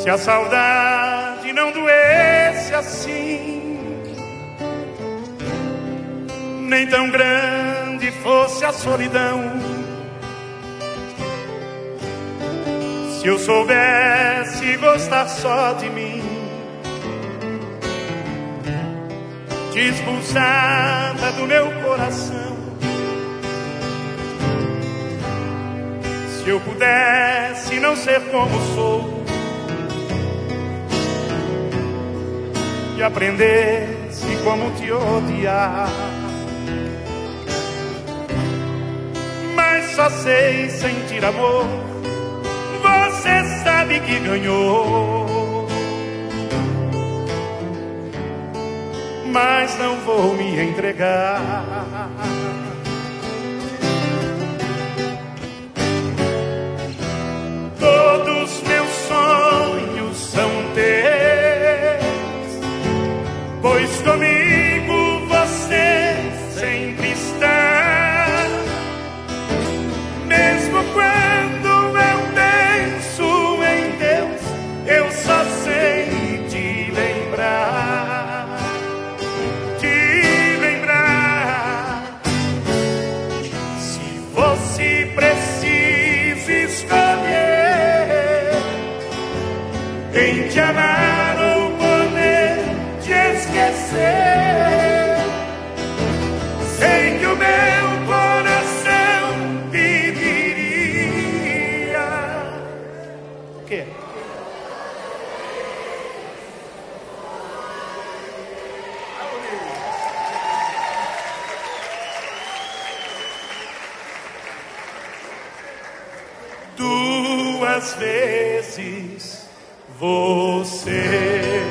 Se a saudade não doesse assim, nem tão grande fosse a solidão, se eu soubesse gostar só de mim, te expulsava do meu coração. Se eu pudesse não ser como sou e aprendesse como te odiar, mas só sei sentir amor. Você sabe que ganhou, mas não vou me entregar. Todos meus sonhos são teus, pois comigo você sempre está. Mesmo quando eu penso em Deus, eu só sei te lembrar, te lembrar. Se fosse preciso escolher em te amar ou poder te esquecer, sei que o meu coração pediria o quê? Duas vezes você.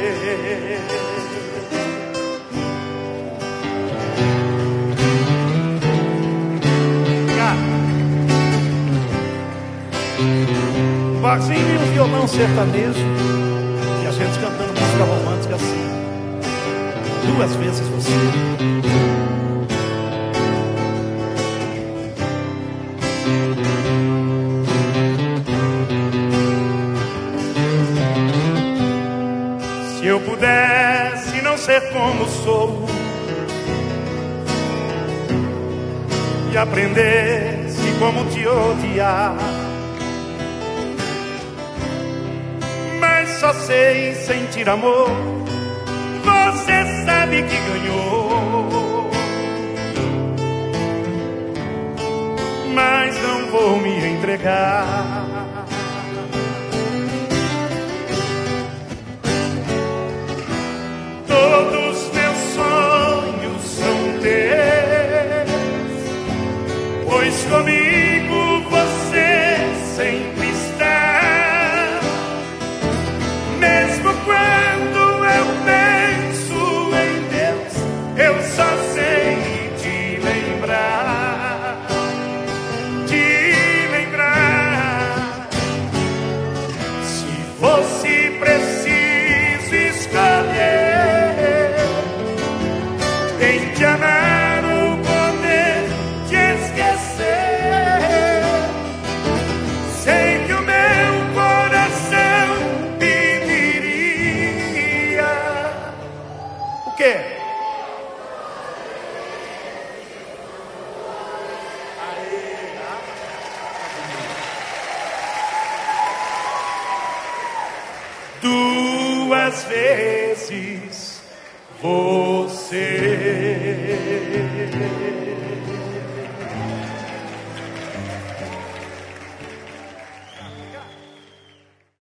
Um barzinho e um violão sertanejo e a gente cantando música romântica assim. Duas vezes você. Se eu pudesse não ser como sou e aprendesse como te odiar, mas só sei sentir amor. Você sabe que ganhou, mas não vou me entregar. Todos meus sonhos são teus, pois comigo você sempre está. Mesmo quando eu penso em Deus, eu só sei te lembrar, te lembrar. Se fosse preciso escolher em te amar ou poder te esquecer, sei que o meu coração pediria o quê? Duas vezes você.